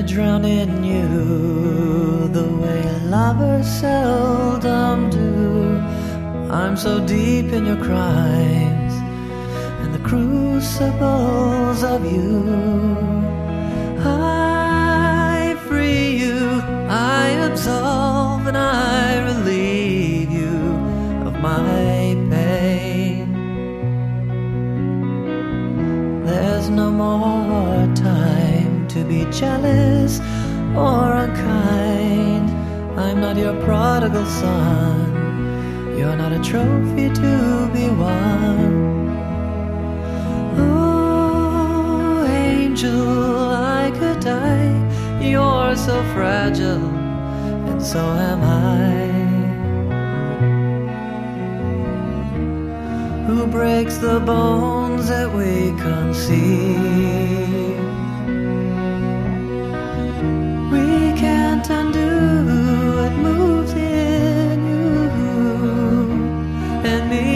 drown in you the way lovers seldom do. I'm so deep in your crimes and the crucibles of you. I free you, I absolve, and I relieve you of my pain. There's no more time to be jealous or unkind. I'm not your prodigal son, you're not a trophy to be won. Oh, angel, I could die. You're so fragile, and so am I. Who breaks the bones that we conceive? We can't undo what moves in you and me.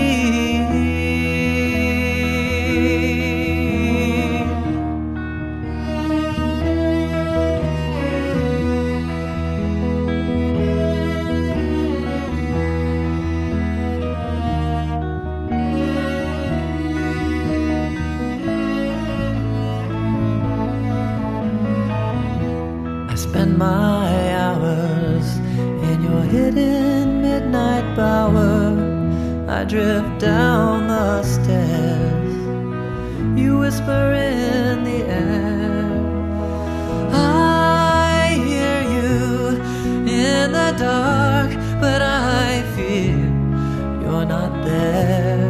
I spend my hours in your hidden midnight bower. I drift down the stairs, you whisper in the air. I hear you in the dark, but I fear you're not there.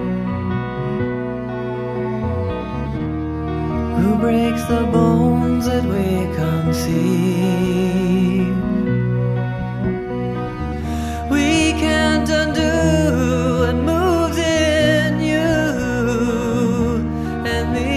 Who breaks the bones that we conceive? We can't undo what moves in you and me.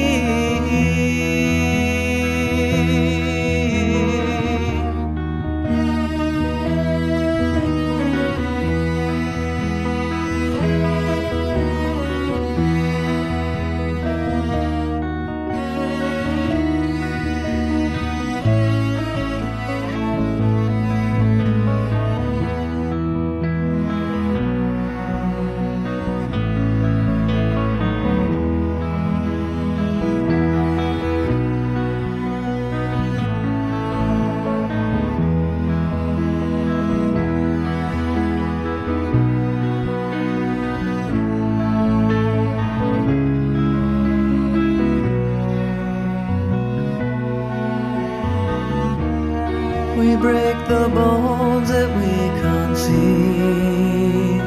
We break the bones that we conceive.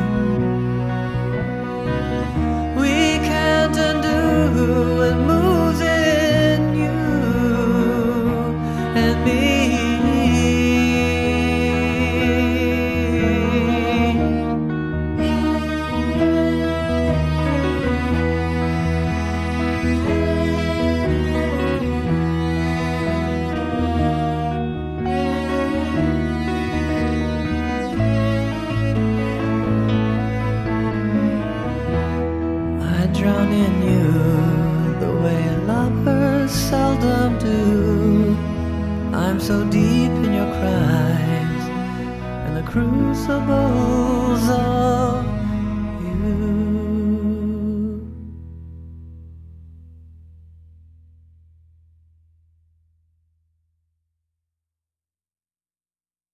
We can't undo what moves in you and me. Drown in you the way lovers seldom do. I'm so deep in your cries and the crucibles of